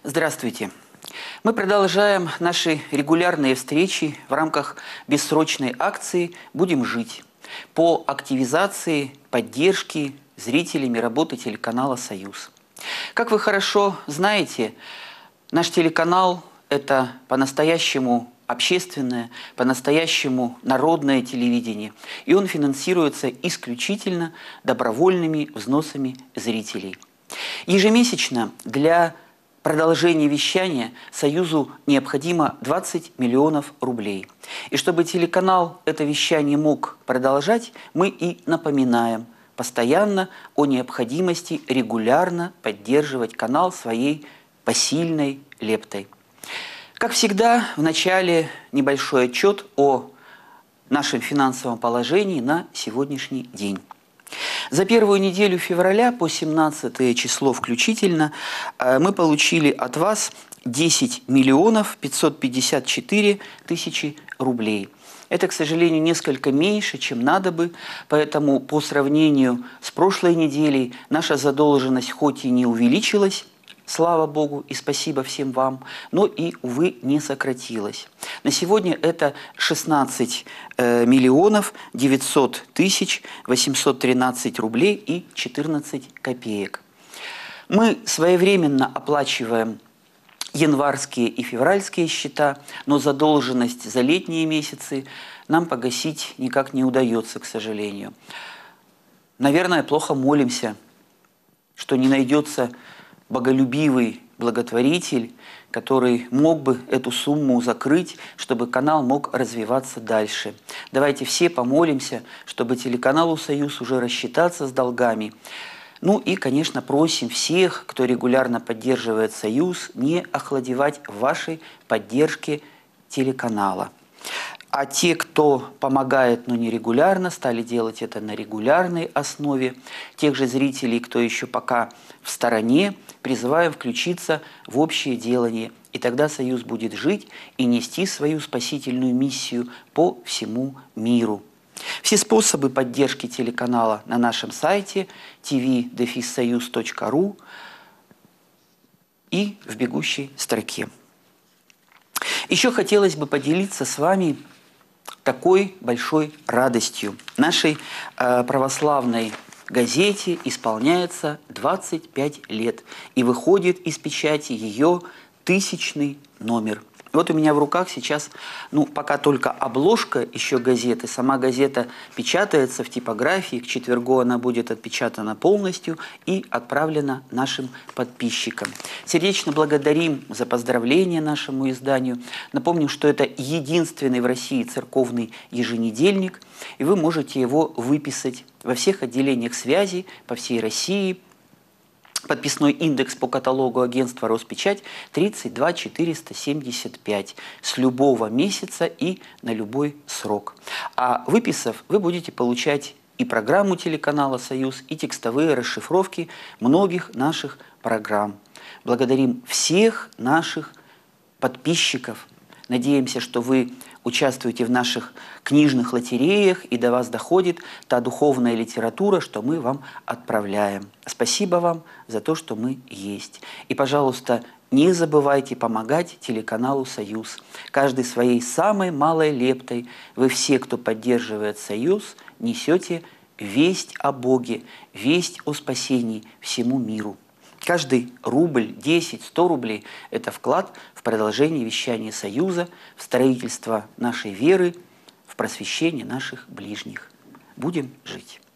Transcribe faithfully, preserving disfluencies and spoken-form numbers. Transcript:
Здравствуйте! Мы продолжаем наши регулярные встречи в рамках бессрочной акции «Будем жить» по активизации, поддержке зрителями работы телеканала «Союз». Как вы хорошо знаете, наш телеканал – это по-настоящему общественное, по-настоящему народное телевидение, и он финансируется исключительно добровольными взносами зрителей. Ежемесячно для продолжения вещания Союзу необходимо двадцать миллионов рублей. И чтобы телеканал это вещание мог продолжать, мы и напоминаем постоянно о необходимости регулярно поддерживать канал своей посильной лептой. Как всегда, в начале небольшой отчет о нашем финансовом положении на сегодняшний день. За первую неделю февраля по семнадцатое число включительно мы получили от вас десять миллионов пятьсот пятьдесят четыре тысячи рублей. Это, к сожалению, несколько меньше, чем надо бы, поэтому по сравнению с прошлой неделей наша задолженность хоть и не увеличилась, слава Богу и спасибо всем вам, но и, увы, не сократилась. На сегодня это шестнадцать миллионов девятьсот тысяч восемьсот тринадцать рублей и четырнадцать копеек. Мы своевременно оплачиваем январские и февральские счета, но задолженность за летние месяцы нам погасить никак не удается, к сожалению. Наверное, плохо молимся, что не найдется боголюбивый благотворитель, который мог бы эту сумму закрыть, чтобы канал мог развиваться дальше. Давайте все помолимся, чтобы телеканалу «Союз» уже рассчитаться с долгами. Ну и, конечно, просим всех, кто регулярно поддерживает «Союз», не охладевать в вашей поддержке телеканала. А те, кто помогает, но не регулярно, стали делать это на регулярной основе. Тех же зрителей, кто еще пока в стороне, призываем включиться в общее делание. И тогда «Союз» будет жить и нести свою спасительную миссию по всему миру. Все способы поддержки телеканала на нашем сайте ти ви союз точка ру и в бегущей строке. Еще хотелось бы поделиться с вами такой большой радостью. Нашей э, православной газете исполняется двадцать пять лет, и выходит из печати ее тысячный номер. Вот у меня в руках сейчас, ну, пока только обложка еще газеты. Сама газета печатается в типографии. К четвергу она будет отпечатана полностью и отправлена нашим подписчикам. Сердечно благодарим за поздравления нашему изданию. Напомним, что это единственный в России церковный еженедельник, и вы можете его выписать во всех отделениях связи по всей России. Подписной индекс по каталогу агентства «Роспечать» тридцать два четыреста семьдесят пять с любого месяца и на любой срок. А выписав, вы будете получать и программу телеканала «Союз», и текстовые расшифровки многих наших программ. Благодарим всех наших подписчиков. Надеемся, что вы участвуете в наших книжных лотереях, и до вас доходит та духовная литература, что мы вам отправляем. Спасибо вам за то, что мы есть. И, пожалуйста, не забывайте помогать телеканалу «Союз». Каждый своей самой малой лептой вы все, кто поддерживает «Союз», несете весть о Боге, весть о спасении всему миру. Каждый рубль, десять, сто рублей – это вклад в продолжение вещания «Союза», в строительство нашей веры, в просвещение наших ближних. Будем жить.